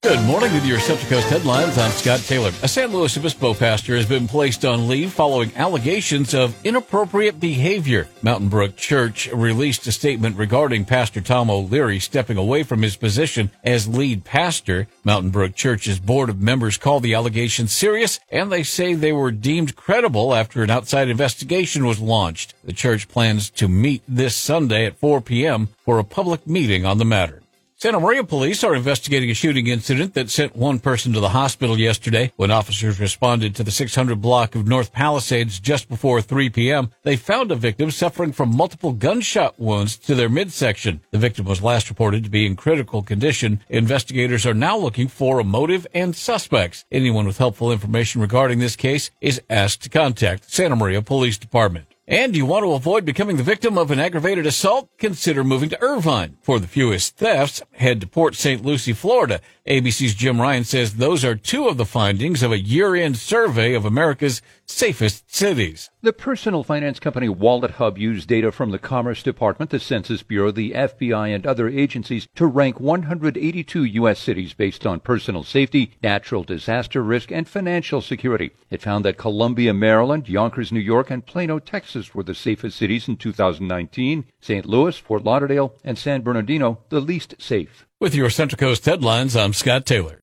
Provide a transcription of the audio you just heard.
Good morning with your Central Coast headlines. I'm Scott Taylor. A San Luis Obispo pastor has been placed on leave following allegations of inappropriate behavior. Mountain Brook Church released a statement regarding Pastor Tom O'Leary stepping away from his position as lead pastor. Mountain Brook Church's board of members called the allegations serious, and they say they were deemed credible after an outside investigation was launched. The church plans to meet this Sunday at 4 p.m. for a public meeting on the matter. Santa Maria police are investigating a shooting incident that sent one person to the hospital yesterday. When officers responded to the 600 block of North Palisades just before 3 p.m., they found a victim suffering from multiple gunshot wounds to their midsection. The victim was last reported to be in critical condition. Investigators are now looking for a motive and suspects. Anyone with helpful information regarding this case is asked to contact the Santa Maria Police Department. And you want to avoid becoming the victim of an aggravated assault? Consider moving to Irvine. For the fewest thefts, head to Port St. Lucie, Florida. ABC's Jim Ryan says those are two of the findings of a year-end survey of America's safest cities. The personal finance company Wallet Hub used data from the Commerce Department, the Census Bureau, the FBI, and other agencies to rank 182 U.S. cities based on personal safety, natural disaster risk, and financial security. It found that Columbia, Maryland, Yonkers, New York, and Plano, Texas were the safest cities in 2019. St. Louis, Fort Lauderdale, and San Bernardino the least safe. With your Central Coast headlines, I'm Scott Taylor.